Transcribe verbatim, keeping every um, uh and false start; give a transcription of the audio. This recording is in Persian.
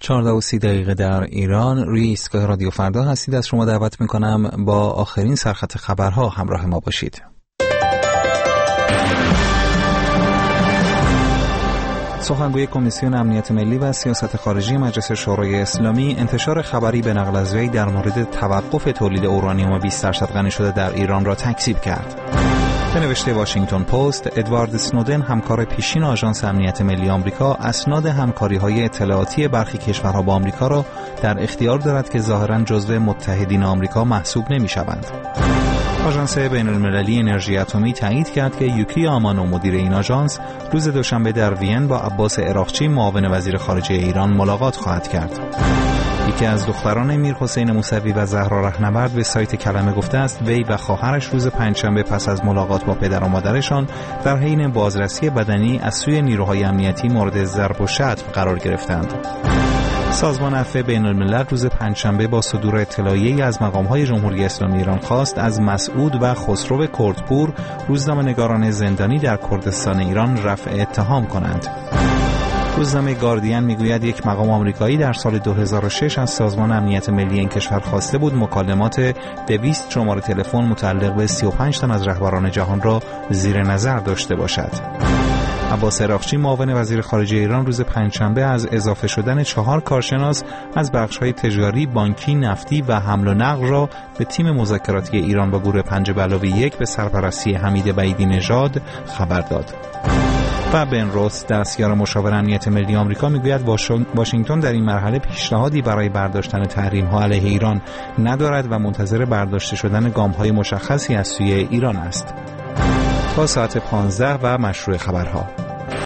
چهارده و سی دقیقه در ایران. روی ایستگاه رادیو فردا هستید. از شما دعوت میکنم با آخرین سرخط خبرها همراه ما باشید. سخنگوی کمیسیون امنیت ملی و سیاست خارجی مجلس شورای اسلامی انتشار خبری به نقل از وی در مورد توقف تولید اورانیوم بیست درصد غنی شده در ایران را تکذیب کرد. به نوشته واشنگتن پست، ادوارد اسنودن، همکار پیشین آژانس امنیت ملی آمریکا، اسناد همکاری‌های اطلاعاتی برخی کشورها با آمریکا را در اختیار دارد که ظاهراً جزو متحدین آمریکا محسوب نمی‌شوند. آژانس بین‌المللی انرژی اتمی تایید کرد که یوکی آمانو، مدیر این آژانس، روز دوشنبه در وین با عباس عراقچی، معاون وزیر خارجه ایران، ملاقات خواهد کرد. یکی از دختران میرحسین موسوی و زهرا رهنورد به سایت کلمه گفته است وی و خواهرش روز پنجشنبه پس از ملاقات با پدر و مادرشان در حین بازرسی بدنی از سوی نیروهای امنیتی مورد ضرب و شتم قرار گرفتند. سازمان عفو بین‌الملل روز پنجشنبه با صدور اطلاعیه‌ای از مقام‌های جمهوری اسلامی ایران خواست از مسعود و خسرو کردپور، روزنامه‌نگاران زندانی در کردستان ایران، رفع اتهام کنند. روزنامه گاردین میگوید یک مقام آمریکایی در سال دو هزار و شش از سازمان امنیت ملی این کشور خواسته بود مکالمات دویست شماره تلفن متعلق به سی و پنج تن از رهبران جهان را زیر نظر داشته باشد. عباس عراقچی، معاون وزیر خارجه ایران، روز پنجشنبه از اضافه شدن چهار کارشناس از بخش‌های تجاری، بانکی، نفتی و حمل و نقل را به تیم مذاکراتی ایران با گروه پنج به علاوه یک به سرپرستی حمید بعیدی نژاد خبر داد. و بن روس، دستیار مشاور امنیت ملی آمریکا، میگوید واشنگتن در این مرحله پیشنهادی برای برداشتن تحریم‌ها علیه ایران ندارد و منتظر برداشته شدن گام‌های مشخصی از سوی ایران است. تا ساعت پانزده و مشروع خبرها.